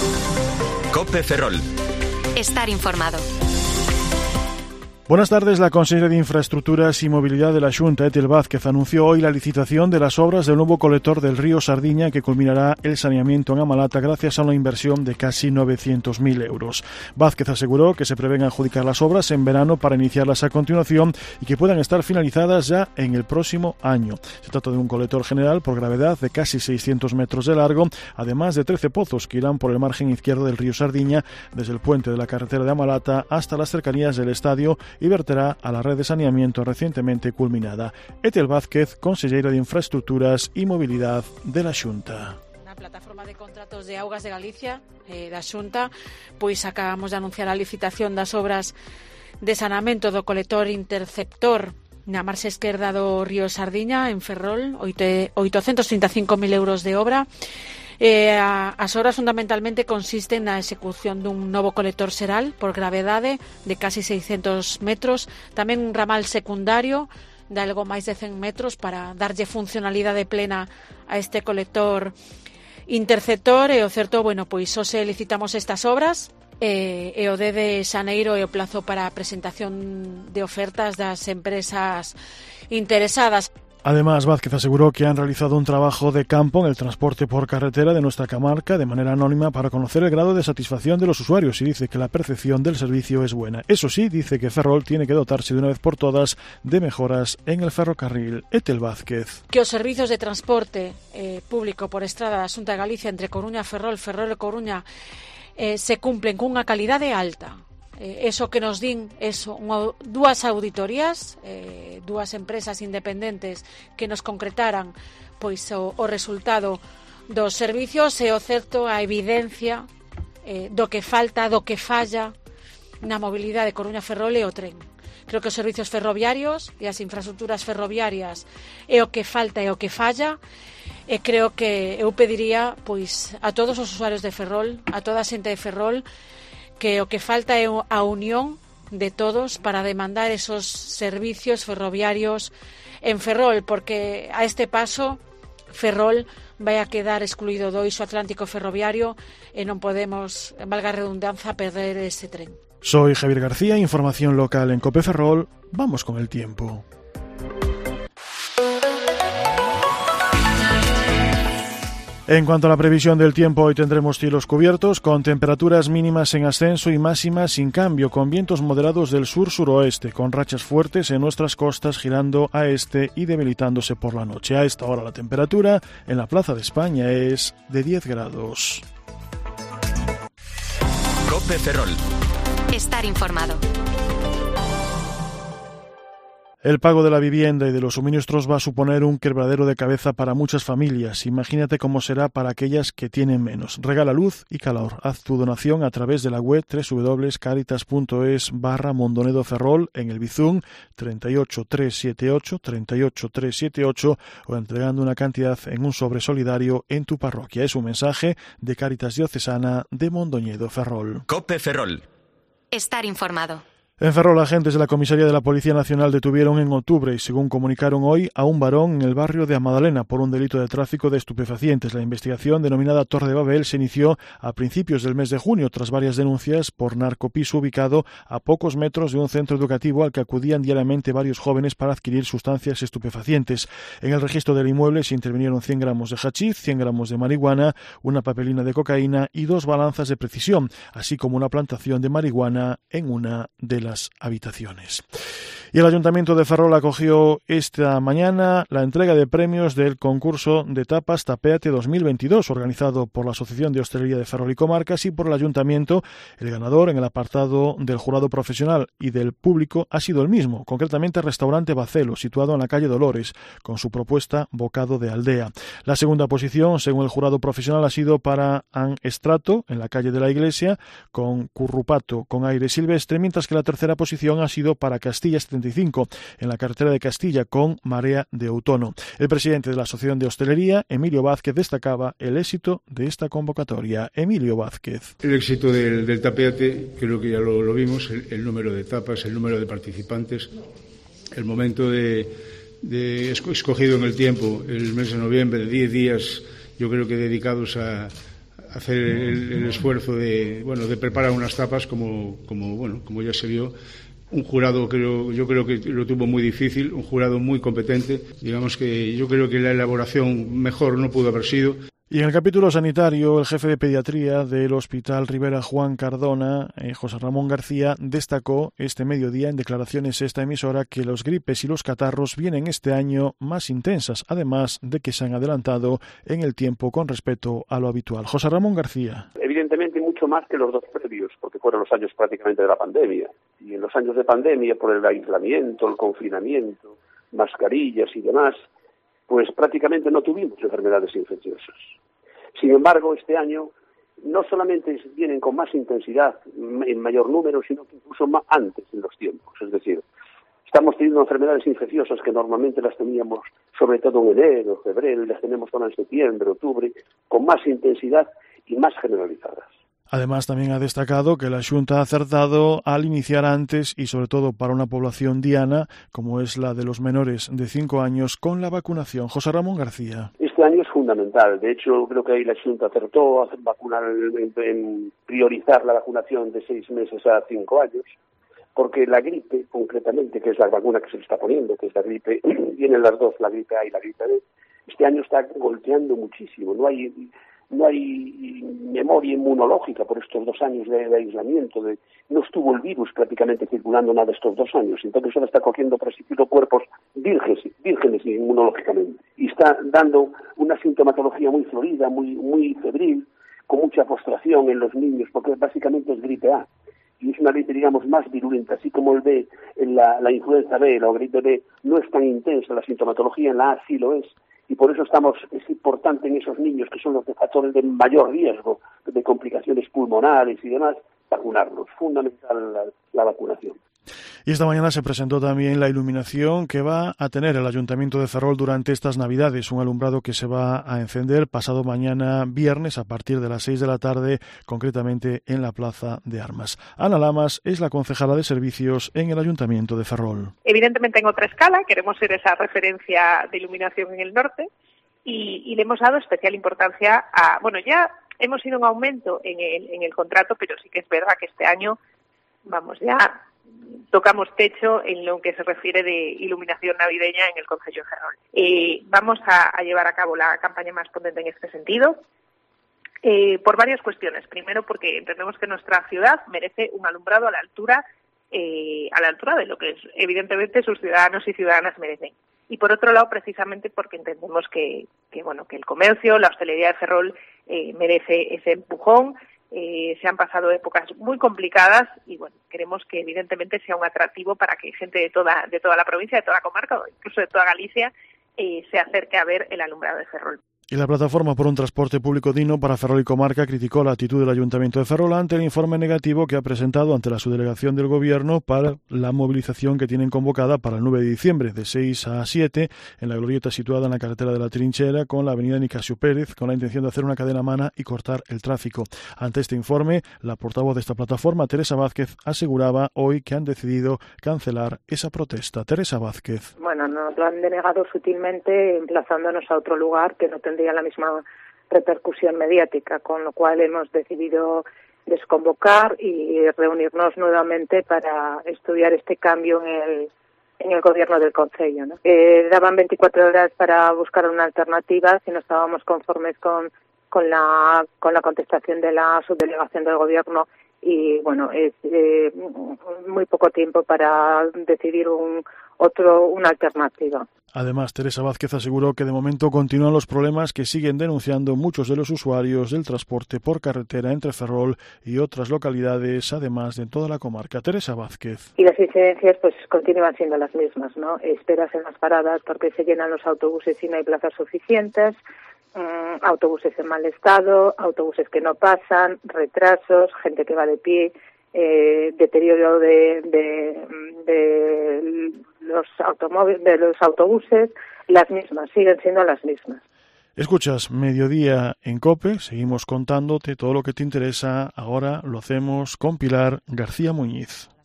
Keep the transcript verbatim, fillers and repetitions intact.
COPE Ferrol. Estar informado. Buenas tardes. La consejera de Infraestructuras y Movilidad de la Xunta, Ethel Vázquez, anunció hoy la licitación de las obras del nuevo colector del río Sardiña que culminará el saneamiento en Amalata gracias a una inversión de casi novecientos mil euros. Vázquez aseguró que se prevén adjudicar las obras en verano para iniciarlas a continuación y que puedan estar finalizadas ya en el próximo año. Se trata de un colector general por gravedad de casi seiscientos metros de largo, además de trece pozos que irán por el margen izquierdo del río Sardiña desde el puente de la carretera de Amalata hasta las cercanías del estadio y verterá a la red de saneamiento recientemente culminada. Ethel Vázquez, consellera de Infraestructuras y Movilidad de la Xunta. Na plataforma de contratos de Augas de Galicia, eh, da Xunta, pois acabamos de anunciar a licitación das obras de saneamento do colector interceptor na marxa esquerda do río Sardiña, en Ferrol, oitocentos trinta e cinco mil euros de obra. Eh, as obras fundamentalmente consisten na execución dun novo colector xeral por gravedade de casi seiscentos metros, tamén un ramal secundario de algo máis de cen metros para darlle funcionalidade plena a este colector interceptor. E o certo, bueno, pois hoxe licitamos estas obras e, e o dez de xaneiro é o plazo para a presentación de ofertas das empresas interesadas. Además, Vázquez aseguró que han realizado un trabajo de campo en el transporte por carretera de nuestra comarca de manera anónima para conocer el grado de satisfacción de los usuarios y dice que la percepción del servicio es buena. Eso sí, dice que Ferrol tiene que dotarse de una vez por todas de mejoras en el ferrocarril. Ethel Vázquez. Que os servicios de transporte eh, público por estrada da Xunta de Galicia entre Coruña e Ferrol, Ferrol e Coruña eh, se cumplen cunha calidade alta. Eh, eso que nos din eso, unha, dúas auditorías, eh, dúas empresas independentes que nos concretaran pois o, o resultado dos servicios e o certo a evidencia eh, do que falta, do que falla na mobilidade de Coruña-Ferrol e o tren. Creo que os servicios ferroviarios e as infraestructuras ferroviarias é o que falta e o que falla. E creo que eu pediría pois a todos os usuarios de Ferrol, a toda a xente de Ferrol, que o que falta é a unión de todos para demandar esos servicios ferroviarios en Ferrol, porque a este paso Ferrol vai a quedar excluído do eixo atlántico ferroviario e non podemos, valga a redundancia, perder ese tren. Soy Javier García, información local en COPE Ferrol. Vamos con el tiempo. En cuanto a la previsión del tiempo, hoy tendremos cielos cubiertos, con temperaturas mínimas en ascenso y máximas sin cambio, con vientos moderados del sur-suroeste, con rachas fuertes en nuestras costas girando a este y debilitándose por la noche. A esta hora la temperatura en la Plaza de España es de diez grados. COPE Ferrol. Estar informado. El pago de la vivienda y de los suministros va a suponer un quebradero de cabeza para muchas familias. Imagínate cómo será para aquellas que tienen menos. Regala luz y calor. Haz tu donación a través de la web doble u doble u doble u punto caritas punto es barra Mondonedo Ferrol en el Bizum treinta y ocho trescientos setenta y ocho, treinta y ocho trescientos setenta y ocho o entregando una cantidad en un sobre solidario en tu parroquia. Es un mensaje de Cáritas Diocesana de Mondoñedo Ferrol. COPE Ferrol. Estar informado. En Ferrol, agentes de la Comisaría de la Policía Nacional detuvieron en octubre y, según comunicaron hoy, a un varón en el barrio de Amadalena por un delito de tráfico de estupefacientes. La investigación, denominada Torre de Babel, se inició a principios del mes de junio tras varias denuncias por narcopiso ubicado a pocos metros de un centro educativo al que acudían diariamente varios jóvenes para adquirir sustancias estupefacientes. En el registro del inmueble se intervinieron cien gramos de hachís, cien gramos de marihuana, una papelina de cocaína y dos balanzas de precisión, así como una plantación de marihuana en una de las habitaciones. Y el Ayuntamiento de Ferrol acogió esta mañana la entrega de premios del concurso de tapas Tapéate dos mil veintidós, organizado por la Asociación de Hostelería de Ferrol y Comarcas y por el Ayuntamiento. El ganador en el apartado del jurado profesional y del público ha sido el mismo, concretamente el restaurante Bacelo, situado en la calle Dolores, con su propuesta Bocado de Aldea. La segunda posición, según el jurado profesional, ha sido para An Estrato, en la calle de la Iglesia, con Currupato con aire silvestre, mientras que la tercera posición ha sido para Castilla setenta y cinco, en la carretera de Castilla, con Marea de Outono. El presidente de la Asociación de Hostelería, Emilio Vázquez, destacaba el éxito de esta convocatoria. Emilio Vázquez. El éxito del, del Tapeate, creo que ya lo, lo vimos, el, el número de tapas, el número de participantes, el momento de, de escogido en el tiempo, el mes de noviembre, de diez días, yo creo que dedicados a hacer el, el esfuerzo de, bueno, de preparar unas tapas como, como, bueno, como ya se vio. Un jurado creo, yo creo que lo tuvo muy difícil, un jurado muy competente. Digamos que yo creo que la elaboración mejor no pudo haber sido. Y en el capítulo sanitario, el jefe de pediatría del Hospital Rivera Juan Cardona, eh, José Ramón García, destacó este mediodía en declaraciones a esta emisora que los gripes y los catarros vienen este año más intensas, además de que se han adelantado en el tiempo con respecto a lo habitual. José Ramón García. Evidentemente mucho más que los dos previos, porque fueron los años prácticamente de la pandemia. Y en los años de pandemia, por el aislamiento, el confinamiento, mascarillas y demás, pues prácticamente no tuvimos enfermedades infecciosas. Sin embargo, este año no solamente vienen con más intensidad, en mayor número, sino que incluso más antes en los tiempos. Es decir, estamos teniendo enfermedades infecciosas que normalmente las teníamos sobre todo en enero, febrero, y las tenemos ahora en septiembre, octubre, con más intensidad y más generalizadas. Además, también ha destacado que la Xunta ha acertado al iniciar antes y sobre todo para una población diana, como es la de los menores de cinco años, con la vacunación. José Ramón García. Este año es fundamental. De hecho, creo que ahí la Xunta acertó a vacunar, en, en priorizar la vacunación de seis meses a cinco años, porque la gripe, concretamente, que es la vacuna que se le está poniendo, que es la gripe, vienen las dos, la gripe A y la gripe B, este año está golpeando muchísimo. No hay... No hay memoria inmunológica por estos dos años de, de aislamiento. De, no estuvo el virus prácticamente circulando nada estos dos años. Entonces ahora está cogiendo por así cuerpos vírgenes, vírgenes inmunológicamente. Y está dando una sintomatología muy florida, muy, muy febril, con mucha postración en los niños, porque básicamente es gripe A. Y es una gripe, digamos, más virulenta. Así como el B, en la, la influenza B, la gripe B, no es tan intensa la sintomatología, en la A sí lo es. Y por eso estamos, es importante en esos niños que son los factores de mayor riesgo de complicaciones pulmonares y demás, vacunarlos. Fundamental la, la vacunación. Y esta mañana se presentó también la iluminación que va a tener el Ayuntamiento de Ferrol durante estas Navidades, un alumbrado que se va a encender pasado mañana viernes a partir de las seis de la tarde, concretamente en la Plaza de Armas. Ana Lamas es la concejala de servicios en el Ayuntamiento de Ferrol. Evidentemente en otra escala, queremos ser esa referencia de iluminación en el norte y, y le hemos dado especial importancia a, bueno, ya hemos ido en aumento en el, en el contrato, pero sí que es verdad que este año, vamos, ya tocamos techo en lo que se refiere de iluminación navideña en el concello de Ferrol. Eh, vamos a, a llevar a cabo la campaña más potente en este sentido, eh, por varias cuestiones. Primero, porque entendemos que nuestra ciudad merece un alumbrado a la altura, eh, a la altura de lo que es, evidentemente sus ciudadanos y ciudadanas merecen. Y por otro lado, precisamente porque entendemos que, que bueno, que el comercio, la hostelería de Ferrol eh, merece ese empujón. Eh, se han pasado épocas muy complicadas y bueno, queremos que evidentemente sea un atractivo para que gente de toda de toda la provincia, de toda la comarca o incluso de toda Galicia eh, se acerque a ver el alumbrado de Ferrol. Y la Plataforma por un Transporte Público Digno para Ferrol y Comarca criticó la actitud del Ayuntamiento de Ferrol ante el informe negativo que ha presentado ante la subdelegación del Gobierno para la movilización que tienen convocada para el nueve de diciembre, de seis a siete, en la glorieta situada en la carretera de la Trinchera con la avenida Nicasio Pérez, con la intención de hacer una cadena humana y cortar el tráfico. Ante este informe, la portavoz de esta plataforma, Teresa Vázquez, aseguraba hoy que han decidido cancelar esa protesta. Teresa Vázquez. Bueno, nos lo han denegado sutilmente, emplazándonos a otro lugar que no tendría la misma repercusión mediática, con lo cual hemos decidido desconvocar y reunirnos nuevamente para estudiar este cambio en el en el gobierno del concello, ¿no? Eh, daban veinticuatro horas para buscar una alternativa si no estábamos conformes con con la con la contestación de la subdelegación del gobierno y bueno, es eh, muy poco tiempo para decidir un otro una alternativa. Además, Teresa Vázquez aseguró que de momento continúan los problemas que siguen denunciando muchos de los usuarios del transporte por carretera entre Ferrol y otras localidades, además de toda la comarca. Teresa Vázquez. Y las incidencias pues continúan siendo las mismas, ¿no? Esperas en las paradas porque se llenan los autobuses y no hay plazas suficientes, mmm, autobuses en mal estado, autobuses que no pasan, retrasos, gente que va de pie, eh, deterioro de, de, de los automóviles, de los autobuses, las mismas, siguen siendo las mismas. Escuchas Mediodía en COPE, seguimos contándote todo lo que te interesa, ahora lo hacemos con Pilar García Muñiz.